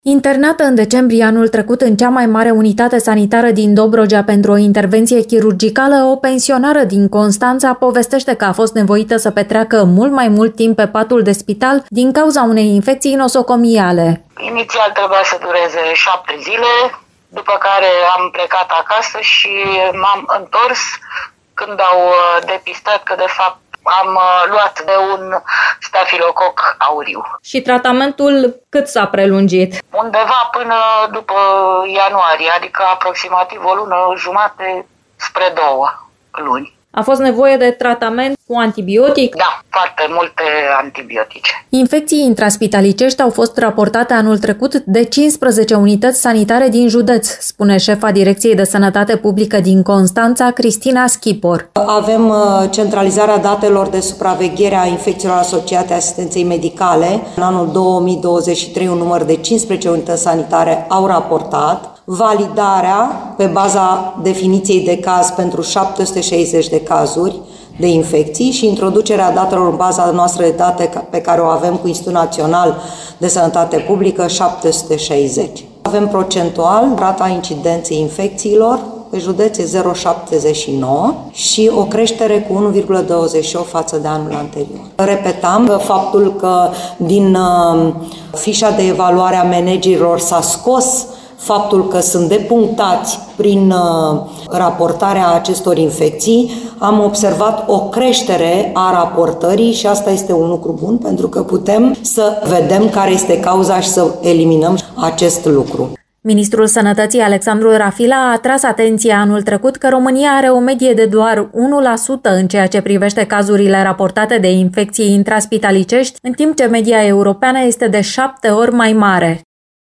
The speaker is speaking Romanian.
Internată în decembrie anul trecut în cea mai mare unitate sanitară din Dobrogea pentru o intervenție chirurgicală, o pensionară din Constanța povestește că a fost nevoită să petreacă mult mai mult timp pe patul de spital din cauza unei infecții nosocomiale. Inițial trebuia să dureze 7 zile, după care am plecat acasă și m-am întors când au depistat că de fapt am luat de un stafilococ auriu. Și tratamentul cât s-a prelungit? Undeva până după ianuarie, adică aproximativ o lună jumate spre 2 luni. A fost nevoie de tratament cu antibiotic? Da, foarte multe antibiotice. Infecții intraspitalicești au fost raportate anul trecut de 15 unități sanitare din județ, spune șefa Direcției de Sănătate Publică din Constanța, Cristina Schipor. Avem centralizarea datelor de supraveghere a infecțiilor asociate asistenței medicale. În anul 2023, un număr de 15 unități sanitare au raportat. Validarea pe baza definiției de caz pentru 760 de cazuri de infecții și introducerea datelor în baza noastră de date pe care o avem cu Institutul Național de Sănătate Publică 760. Avem procentual rata incidenței infecțiilor pe județ e 0,79 și o creștere cu 1,28 față de anul anterior. Repetam faptul că din fișa de evaluare a managerilor s-a scos faptul că sunt depunctați prin raportarea acestor infecții, am observat o creștere a raportării și asta este un lucru bun pentru că putem să vedem care este cauza și să eliminăm acest lucru. Ministrul Sănătății Alexandru Rafila a atras atenția anul trecut că România are o medie de doar 1% în ceea ce privește cazurile raportate de infecții intraspitalicești, în timp ce media europeană este de 7 ori mai mare.